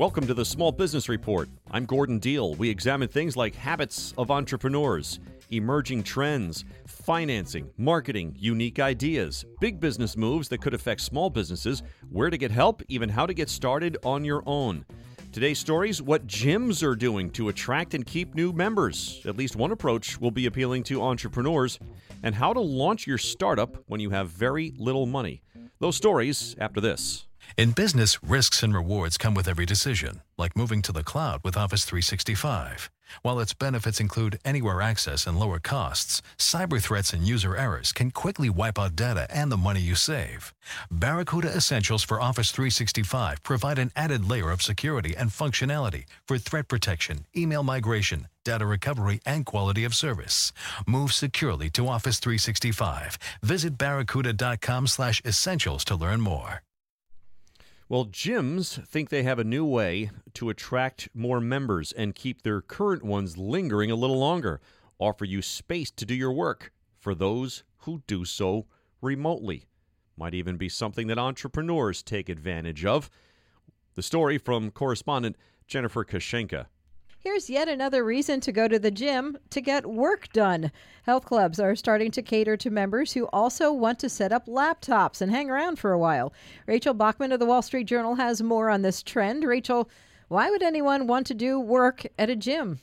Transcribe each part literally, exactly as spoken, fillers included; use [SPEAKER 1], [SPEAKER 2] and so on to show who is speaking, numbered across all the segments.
[SPEAKER 1] Welcome to the Small Business Report. I'm Gordon Deal. We examine things like habits of entrepreneurs, emerging trends, financing, marketing, unique ideas, big business moves that could affect small businesses, where to get help, even how to get started on your own. Today's stories, what gyms are doing to attract and keep new members. At least one approach will be appealing to entrepreneurs, and how to launch your startup when you have very little money. Those stories after this.
[SPEAKER 2] In business, risks and rewards come with every decision, like moving to the cloud with Office three sixty-five. While its benefits include anywhere access and lower costs, cyber threats and user errors can quickly wipe out data and the money you save. Barracuda Essentials for Office three sixty-five provide an added layer of security and functionality for threat protection, email migration, data recovery, and quality of service. Move securely to Office three sixty-five. Visit barracuda.com slash essentials to learn more.
[SPEAKER 1] Well, gyms think they have a new way to attract more members and keep their current ones lingering a little longer. Offer you space to do your work for those who do so remotely. Might even be something that entrepreneurs take advantage of. The story from correspondent Jennifer Kashenka.
[SPEAKER 3] Here's yet another reason to go to the gym to get work done. Health clubs are starting to cater to members who also want to set up laptops and hang around for a while. Rachel Bachman of the Wall Street Journal has more on this trend. Rachel, why would anyone want to do work at a gym?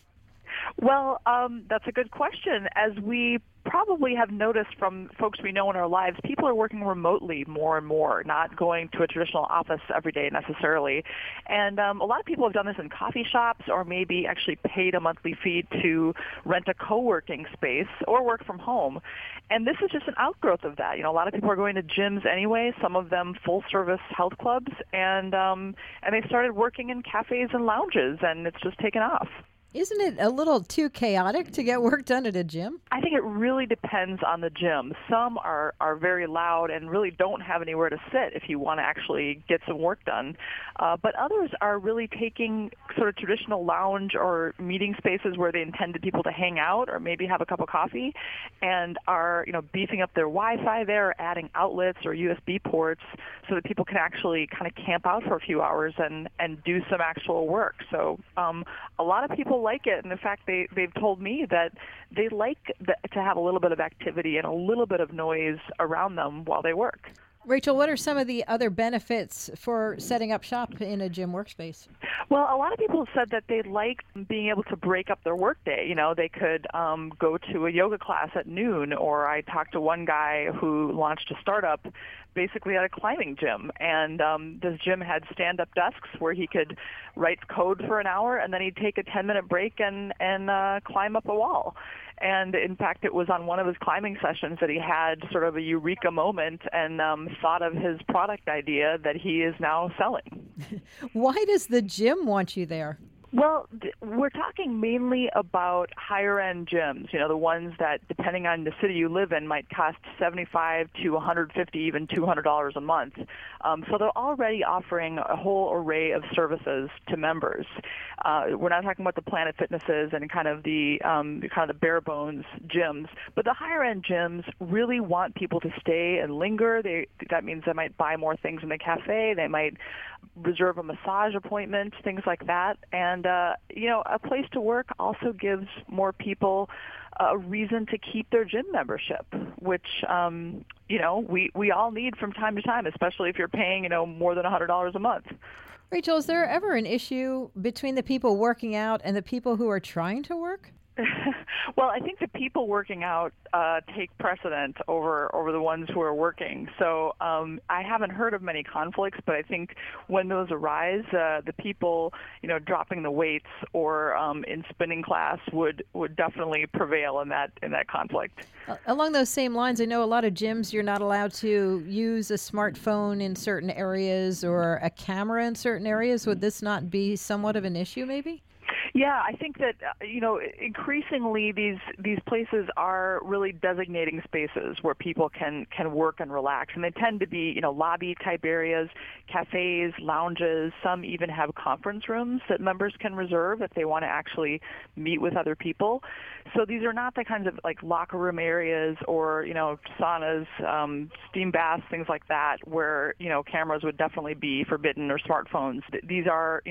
[SPEAKER 4] Well, um, that's a good question. As we probably have noticed from folks we know in our lives, people are working remotely more and more, not going to a traditional office every day necessarily. And um, a lot of people have done this in coffee shops or maybe actually paid a monthly fee to rent a co-working space or work from home. And this is just an outgrowth of that. You know, a lot of people are going to gyms anyway, some of them full-service health clubs, and um, and they started working in cafes and lounges, and it's just taken off.
[SPEAKER 3] Isn't it a little too chaotic to get work done at a gym?
[SPEAKER 4] I think it really depends on the gym. Some are, are very loud and really don't have anywhere to sit if you want to actually get some work done. Uh, but others are really taking sort of traditional lounge or meeting spaces where they intended people to hang out or maybe have a cup of coffee and are, you know, beefing up their Wi-Fi there, adding outlets or U S B ports so that people can actually kind of camp out for a few hours and, and do some actual work. So um, a lot of people like it, and in fact, they, they've told me that they like the, to have a little bit of activity and a little bit of noise around them while they work.
[SPEAKER 3] Rachel, what are some of the other benefits for setting up shop in a gym workspace?
[SPEAKER 4] Well, a lot of people have said that they like being able to break up their workday. You know, they could um, go to a yoga class at noon, or I talked to one guy who launched a startup basically at a climbing gym, and um, this gym had stand-up desks where he could write code for an hour, and then he'd take a ten-minute break and, and uh, climb up a wall. And in fact, it was on one of his climbing sessions that he had sort of a eureka moment and um, thought of his product idea that he is now selling.
[SPEAKER 3] Why does the gym want you there?
[SPEAKER 4] Well, we're talking mainly about higher-end gyms, you know, the ones that, depending on the city you live in, might cost seventy-five to one hundred fifty, even two hundred dollars a month. Um, so they're already offering a whole array of services to members. Uh, we're not talking about the Planet Fitnesses and kind of the um, kind of the bare bones gyms, but the higher-end gyms really want people to stay and linger. They, that means they might buy more things in the cafe. They might reserve a massage appointment, things like that. And, uh, you know, a place to work also gives more people a reason to keep their gym membership, which, um, you know, we, we all need from time to time, especially if you're paying, you know, more than one hundred dollars a month.
[SPEAKER 3] Rachel, is there ever an issue between the people working out and the people who are trying to work?
[SPEAKER 4] Well, I think the people working out uh, take precedent over over the ones who are working. So um, I haven't heard of many conflicts, but I think when those arise, uh, the people, you know, dropping the weights or um, in spinning class would, would definitely prevail in that in that conflict.
[SPEAKER 3] Uh, along those same lines, I know a lot of gyms you're not allowed to use a smartphone in certain areas or a camera in certain areas. Would this not be somewhat of an issue, maybe?
[SPEAKER 4] Yeah, I think that, uh, you know, increasingly these these places are really designating spaces where people can, can work and relax. And they tend to be, you know, lobby-type areas, cafes, lounges. Some even have conference rooms that members can reserve if they want to actually meet with other people. So these are not the kinds of, like, locker room areas or, you know, saunas, um, steam baths, things like that, where, you know, cameras would definitely be forbidden or smartphones. These are, you know,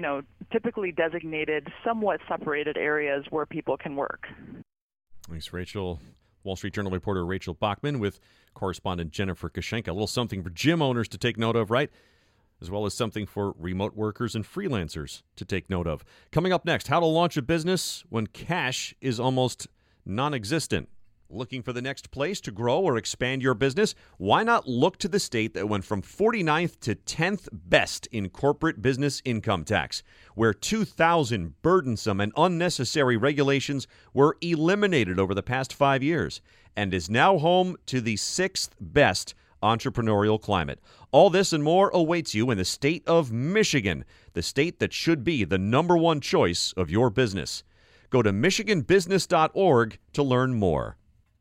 [SPEAKER 4] typically designated, somewhat separated areas where people can work.
[SPEAKER 1] Thanks, Rachel. Wall Street Journal reporter Rachel Bachman with correspondent Jennifer Kashenka. A little something for gym owners to take note of, right? As well as something for remote workers and freelancers to take note of. Coming up next, how to launch a business when cash is almost non-existent. Looking for the next place to grow or expand your business? Why not look to the state that went from forty-ninth to tenth best in corporate business income tax, where two thousand burdensome and unnecessary regulations were eliminated over the past five years, and is now home to the sixth best entrepreneurial climate. All this and more awaits you in the state of Michigan, the state that should be the number one choice of your business. Go to michigan business dot org to learn more.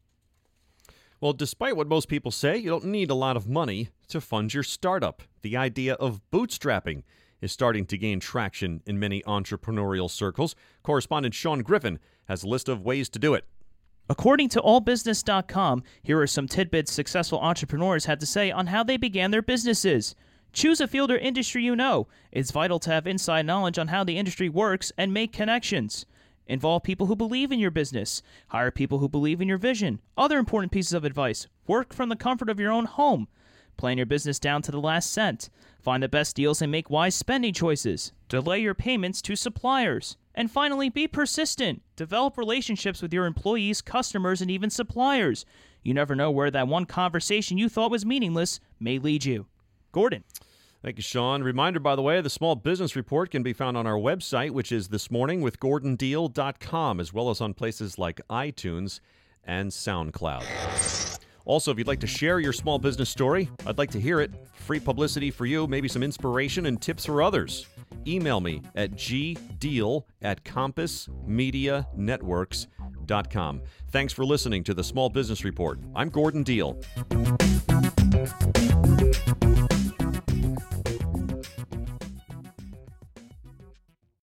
[SPEAKER 1] Well, despite what most people say, you don't need a lot of money to fund your startup. The idea of bootstrapping is starting to gain traction in many entrepreneurial circles. Correspondent Sean Griffin has a list of ways to do it.
[SPEAKER 5] According to all business dot com, here are some tidbits successful entrepreneurs had to say on how they began their businesses. Choose a field or industry you know. It's vital to have inside knowledge on how the industry works and make connections. Involve people who believe in your business. Hire people who believe in your vision. Other important pieces of advice. Work from the comfort of your own home. Plan your business down to the last cent. Find the best deals and make wise spending choices. Delay your payments to suppliers. And finally, be persistent. Develop relationships with your employees, customers, and even suppliers. You never know where that one conversation you thought was meaningless may lead you. Gordon.
[SPEAKER 1] Thank you, Sean. Reminder, by the way, the Small Business Report can be found on our website, which is this morning with gordon deal dot com, as well as on places like iTunes and SoundCloud. Also, if you'd like to share your small business story, I'd like to hear it. Free publicity for you, maybe some inspiration and tips for others. Email me at gdeal at compass media networks dot com. Thanks for listening to the Small Business Report. I'm Gordon Deal.